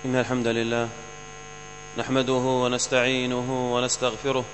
إن الحمد لله نحمده ونستعينه ونستغفره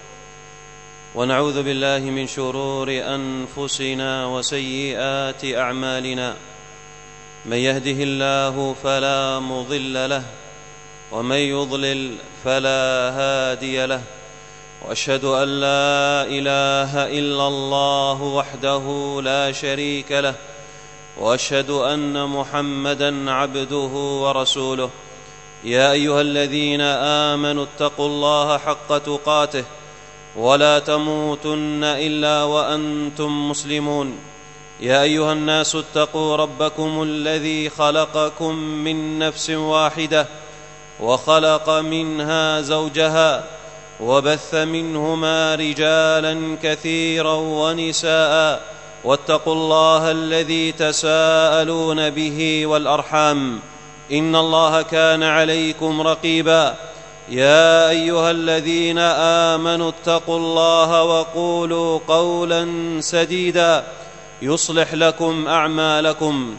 ونعوذ بالله من شرور أنفسنا وسيئات أعمالنا. من يهده الله فلا مضل له ومن يضلل فلا هادي له، وأشهد أن لا إله إلا الله وحده لا شريك له، وأشهد أن محمدًا عبده ورسوله. يا أيها الذين آمنوا اتقوا الله حق تقاته ولا تموتن إلا وأنتم مسلمون. يا أيها الناس اتقوا ربكم الذي خلقكم من نفس واحدة وخلق منها زوجها وبث منهما رجالا كثيرا ونساء، واتقوا الله الذي تساءلون به والأرحام، إن الله كان عليكم رقيبا. يا أيها الذين آمنوا اتقوا الله وقولوا قولا سديدا يصلح لكم أعمالكم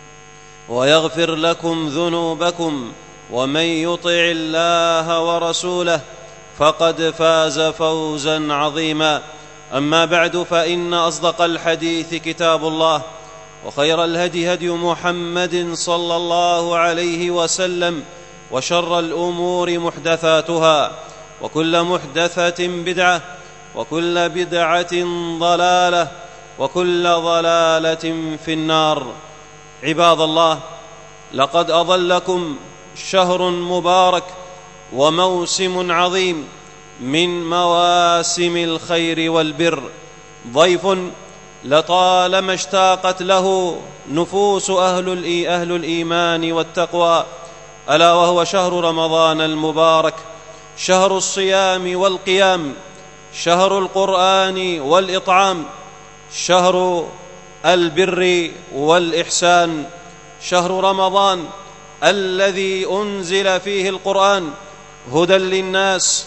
ويغفر لكم ذنوبكم، ومن يطع الله ورسوله فقد فاز فوزا عظيما. أما بعد، فإن أصدق الحديث كتاب الله، وخير الهدي هدي محمد صلى الله عليه وسلم، وشر الأمور محدثاتها، وكل محدثة بدعة، وكل بدعة ضلالة، وكل ضلالة في النار. عباد الله، لقد أظلكم شهر مبارك وموسم عظيم من مواسم الخير والبر، ضيف لطالما اشتاقت له نفوس أهل الإيمان والتقوى، ألا وهو شهر رمضان المبارك، شهر الصيام والقيام، شهر القرآن والإطعام، شهر البر والإحسان، شهر رمضان الذي أنزل فيه القرآن هدى للناس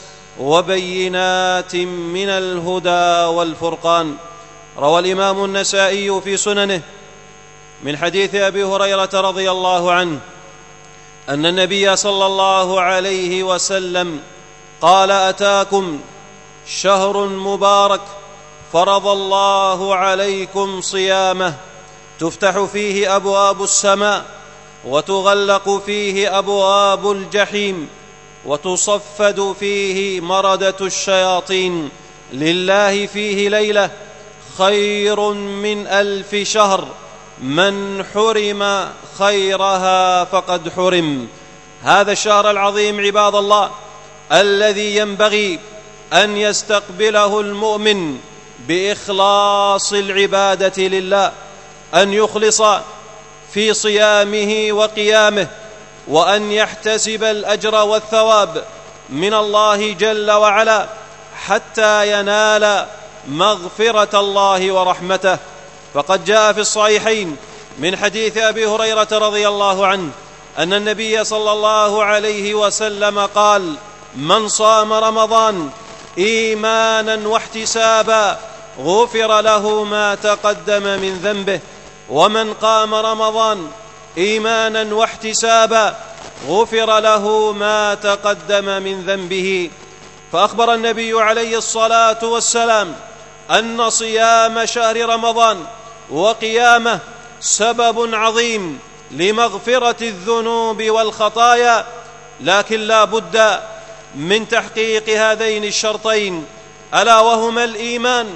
وبينات من الهدى والفرقان. روى الإمام النسائي في سننه من حديث أبي هريرة رضي الله عنه أن النبي صلى الله عليه وسلم قال: أتاكم شهر مبارك فرض الله عليكم صيامه، تفتح فيه أبواب السماء، وتغلق فيه أبواب الجحيم، وتصفد فيه مردة الشياطين، لله فيه ليلة خير من 1000 شهر، من حرم خيرها فقد حرم. هذا الشهر العظيم عباد الله الذي ينبغي أن يستقبله المؤمن بإخلاص العبادة لله، أن يخلص في صيامه وقيامه، وأن يحتسب الأجر والثواب من الله جل وعلا حتى ينال مغفرة الله ورحمته. فقد جاء في الصحيحين من حديث أبي هريرة رضي الله عنه أن النبي صلى الله عليه وسلم قال: من صام رمضان إيمانا واحتسابا غفر له ما تقدم من ذنبه، ومن قام رمضان إيمانا واحتسابا غفر له ما تقدم من ذنبه. فأخبر النبي عليه الصلاة والسلام أن صيام شهر رمضان وقيامه سبب عظيم لمغفرة الذنوب والخطايا، لكن لا بد من تحقيق هذين الشرطين، ألا وهما الإيمان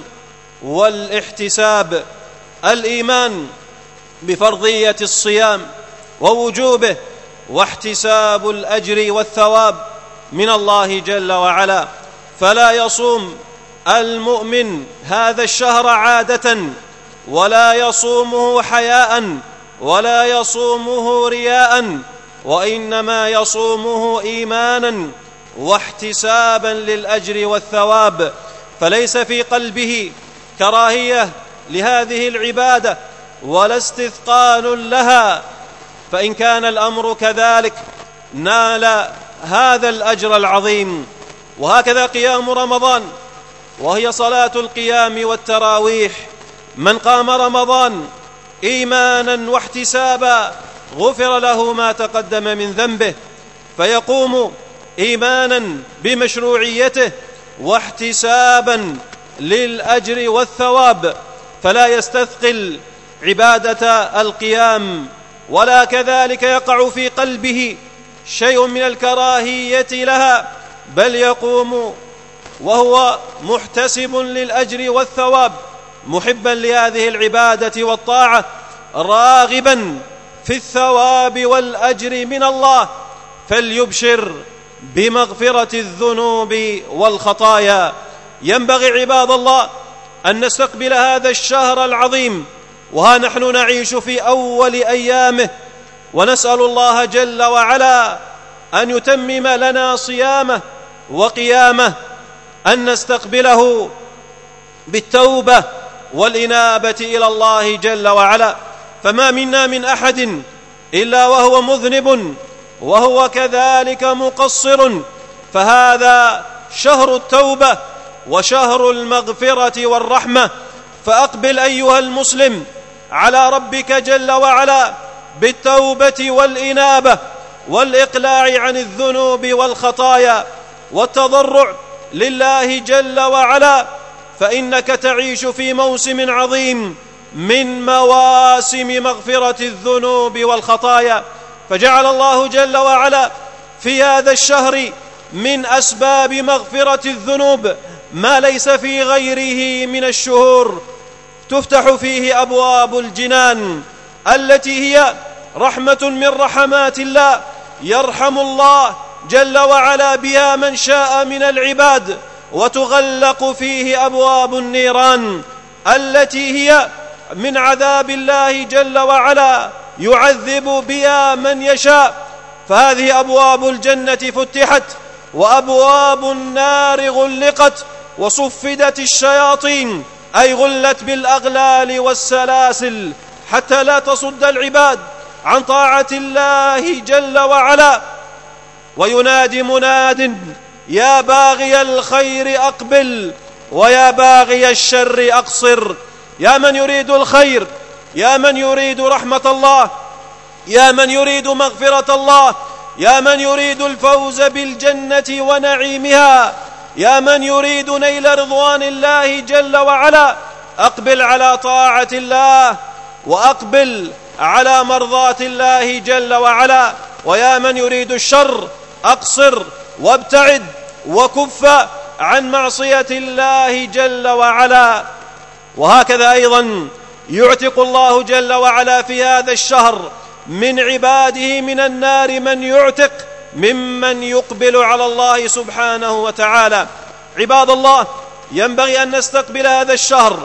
والاحتساب. الإيمان بفرضية الصيام ووجوبه، واحتساب الأجر والثواب من الله جل وعلا. فلا يصوم المؤمن هذا الشهر عادة، ولا يصومه حياء، ولا يصومه رياء، وإنما يصومه إيمانا واحتسابا للأجر والثواب، فليس في قلبه كراهية لهذه العبادة ولا استثقال لها، فإن كان الأمر كذلك نال هذا الأجر العظيم. وهكذا قيام رمضان، وهي صلاة القيام والتراويح، من قام رمضان إيمانا واحتسابا غفر له ما تقدم من ذنبه، فيقوم إيمانا بمشروعيته واحتسابا للأجر والثواب، فلا يستثقل عبادة القيام، ولا كذلك يقع في قلبه شيء من الكراهية لها، بل يقوم وهو محتسب للأجر والثواب، محبا لهذه العبادة والطاعة، راغبا في الثواب والأجر من الله، فليبشر بمغفرة الذنوب والخطايا. ينبغي عباد الله أن نستقبل هذا الشهر العظيم، وها نحن نعيش في أول أيامه، ونسأل الله جل وعلا أن يتمم لنا صيامه وقيامه، أن نستقبله بالتوبة والإنابة إلى الله جل وعلا، فما منا من أحد إلا وهو مذنب وهو كذلك مقصر، فهذا شهر التوبة وشهر المغفرة والرحمة. فأقبل أيها المسلم على ربك جل وعلا بالتوبة والإنابة والإقلاع عن الذنوب والخطايا والتضرع لله جل وعلا، فإنك تعيش في موسم عظيم من مواسم مغفرة الذنوب والخطايا. فجعل الله جل وعلا في هذا الشهر من أسباب مغفرة الذنوب ما ليس في غيره من الشهور، تفتح فيه أبواب الجنان التي هي رحمة من رحمات الله، يرحم الله جل وعلا بها من شاء من العباد، وتغلق فيه أبواب النيران التي هي من عذاب الله جل وعلا، يعذب بها من يشاء. فهذه أبواب الجنة فتحت، وأبواب النار غلقت، وصفدت الشياطين، أي غلت بالأغلال والسلاسل، حتى لا تصد العباد عن طاعة الله جل وعلا. وينادي مناد: يا باغي الخير أقبل، ويا باغي الشر أقصر. يا من يريد الخير، يا من يريد رحمة الله، يا من يريد مغفرة الله، يا من يريد الفوز بالجنة ونعيمها، يا من يريد نيل رضوان الله جل وعلا، أقبل على طاعة الله، وأقبل على مرضاة الله جل وعلا. ويا من يريد الشر أقصر وابتعد وكف عن معصية الله جل وعلا. وهكذا أيضا يعتق الله جل وعلا في هذا الشهر من عباده من النار من يعتق ممن يقبل على الله سبحانه وتعالى. عباد الله، ينبغي أن نستقبل هذا الشهر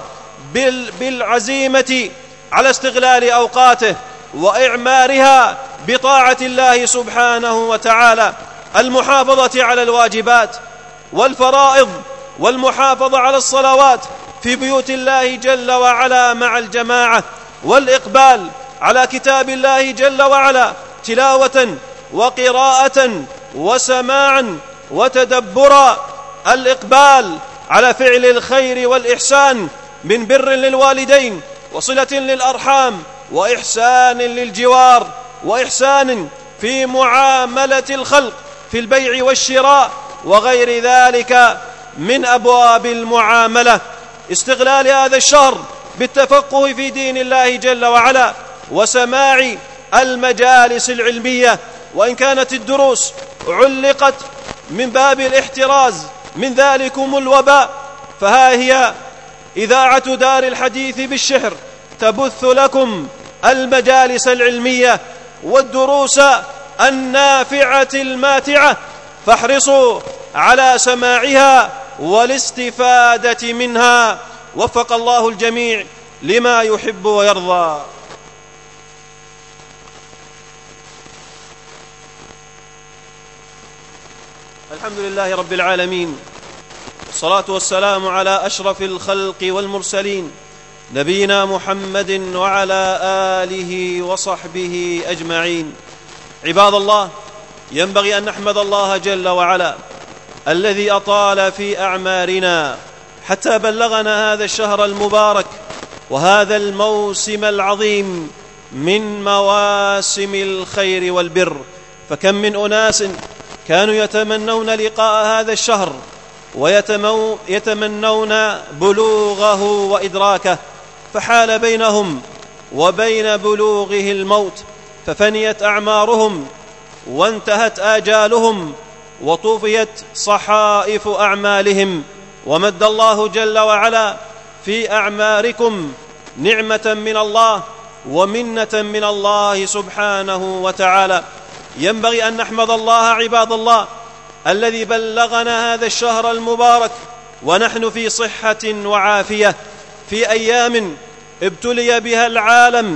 بالعزيمة على استغلال أوقاته وإعمارها بطاعة الله سبحانه وتعالى، المحافظة على الواجبات والفرائض، والمحافظة على الصلوات في بيوت الله جل وعلا مع الجماعة، والإقبال على كتاب الله جل وعلا تلاوة وقراءة وسماعا وتدبرا، الإقبال على فعل الخير والإحسان من بر للوالدين وصلة للأرحام وإحسان للجوار وإحسان في معاملة الخلق في البيع والشراء وغير ذلك من أبواب المعاملة. استغلال هذا الشهر بالتفقه في دين الله جل وعلا وسماع المجالس العلمية، وإن كانت الدروس علقت من باب الاحتراز من ذلكم الوباء، فها هي إذاعة دار الحديث بالشهر تبث لكم المجالس العلمية والدروس النافعة الماتعة، فاحرصوا على سماعها والاستفادة منها. وفق الله الجميع لما يحب ويرضى. الحمد لله رب العالمين، الصلاة والسلام على أشرف الخلق والمرسلين، نبينا محمد وعلى آله وصحبه أجمعين. عباد الله، ينبغي أن نحمد الله جل وعلا الذي أطال في أعمارنا حتى بلغنا هذا الشهر المبارك وهذا الموسم العظيم من مواسم الخير والبر، فكم من أناس كانوا يتمنون لقاء هذا الشهر ويتمنون بلوغه وإدراكه، فحال بينهم وبين بلوغه الموت، ففنيت أعمارهم وانتهت آجالهم وطفيت صحائف أعمالهم. ومد الله جل وعلا في أعماركم نعمة من الله ومنة من الله سبحانه وتعالى. ينبغي أن نحمد الله عباد الله الذي بلغنا هذا الشهر المبارك ونحن في صحة وعافية، في أيام ابتلي بها العالم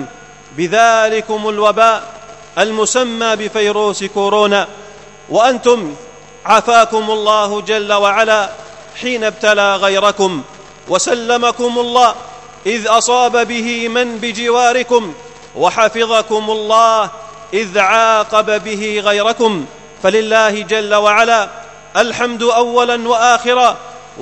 بذلكم الوباء المسمى بفيروس كورونا، وأنتم عافاكم الله جل وعلا حين ابتلى غيركم، وسلمكم الله إذ أصاب به من بجواركم، وحفظكم الله إذ عاقب به غيركم. فلله جل وعلا الحمد أولا وآخرا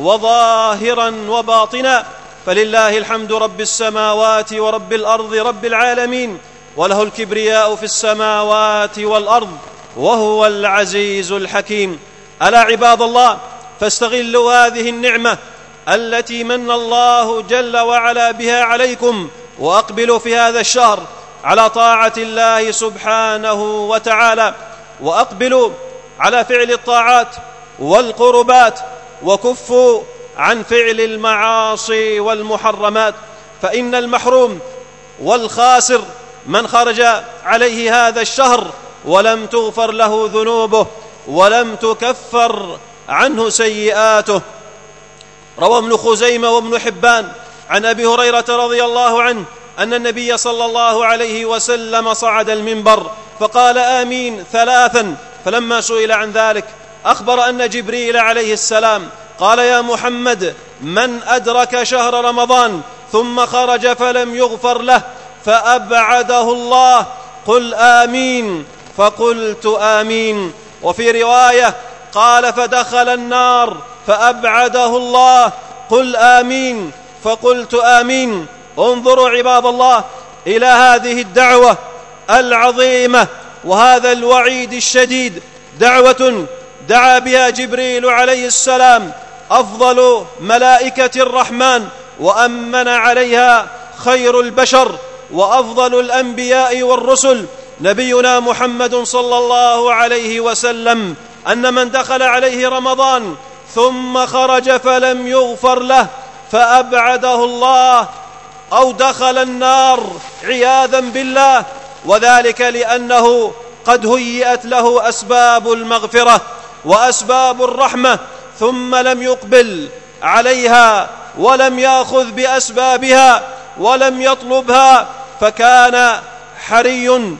وظاهرا وباطنا، فلله الحمد رب السماوات ورب الأرض رب العالمين، وله الكبرياء في السماوات والأرض وهو العزيز الحكيم. ألا عباد الله فاستغلوا هذه النعمة التي من الله جل وعلا بها عليكم، وأقبلوا في هذا الشهر على طاعة الله سبحانه وتعالى، وأقبلوا على فعل الطاعات والقربات، وكفوا عن فعل المعاصي والمحرمات، فإن المحروم والخاسر من خرج عليه هذا الشهر ولم تغفر له ذنوبه ولم تكفر عنه سيئاته. روى ابن خزيمة وابن حبان عن أبي هريرة رضي الله عنه أن النبي صلى الله عليه وسلم صعد المنبر فقال آمين ثلاثا، فلما سئل عن ذلك أخبر أن جبريل عليه السلام قال يا محمد من أدرك شهر رمضان ثم خرج فلم يغفر له فأبعده الله قل آمين، فقلت آمين. وفي رواية قال فدخل النار فأبعده الله قل آمين، فقلت آمين. انظروا عباد الله إلى هذه الدعوة العظيمة وهذا الوعيد الشديد، دعوة دعا بها جبريل عليه السلام أفضل ملائكة الرحمن، وأمن عليها خير البشر وأفضل الأنبياء والرسل نبينا محمد صلى الله عليه وسلم، أن من دخل عليه رمضان ثم خرج فلم يغفر له فأبعده الله أو دخل النار عياذا بالله، وذلك لأنه قد هيئت له أسباب المغفرة وأسباب الرحمة ثم لم يقبل عليها ولم يأخذ بأسبابها ولم يطلبها، فكان حري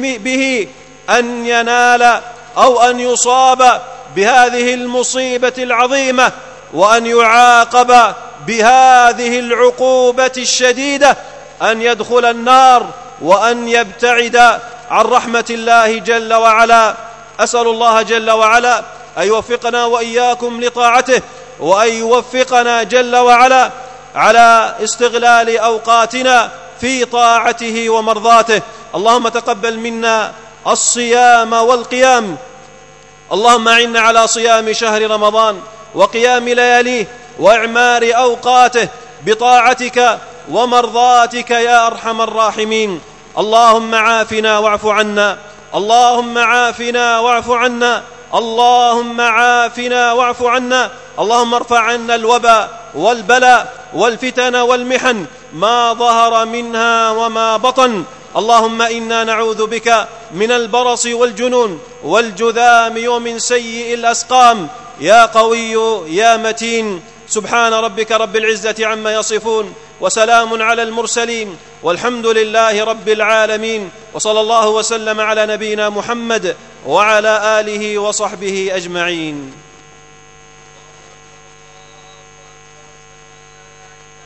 به أن ينال أو أن يصاب بهذه المصيبة العظيمة، وأن يعاقب بهذه العقوبة الشديدة، أن يدخل النار وأن يبتعد عن رحمة الله جل وعلا. أسأل الله جل وعلا أن يوفقنا وإياكم لطاعته، وأن يوفقنا جل وعلا على استغلال أوقاتنا في طاعته ومرضاته. اللهم تقبل منا الصيام والقيام، اللهم أعنا على صيام شهر رمضان وقيام لياليه وإعمار أوقاته بطاعتك ومرضاتك يا أرحم الراحمين. اللهم عافنا واعف عنا، اللهم عافنا واعف عنا، اللهم عافنا واعف عنا. اللهم ارفع عنا الوباء والبلاء والفتن والمحن ما ظهر منها وما بطن. اللهم إنا نعوذ بك من البرص والجنون والجذام ومن سيء الأسقام يا قوي يا متين. سبحان ربك رب العزة عما يصفون، وسلام على المرسلين، والحمد لله رب العالمين، وصلى الله وسلم على نبينا محمد وعلى آله وصحبه أجمعين.